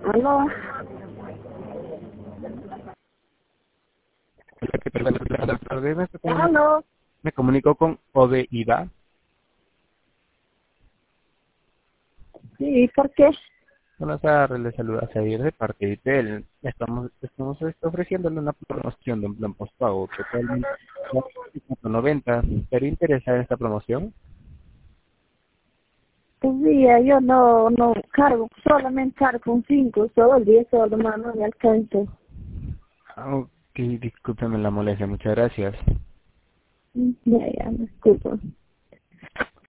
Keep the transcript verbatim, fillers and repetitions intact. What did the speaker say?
Aló. Hola, ¿qué tal? Buenas tardes. Me comunico Aló. me comunico con Odeida. Sí, ¿por qué? Buenas tardes, le saluda Javier de parte de Itel. Estamos, estamos este, ofreciéndole una promoción de un plan postpago totalmente noventa. ¿Estaría interesada en esta promoción? Un día yo no, no cargo, solamente cargo un cinco, todo el día, solo más no me alcanzo. Ah, ok, discúlpeme la molestia, muchas gracias. Mm, Ya, ya, me disculpo.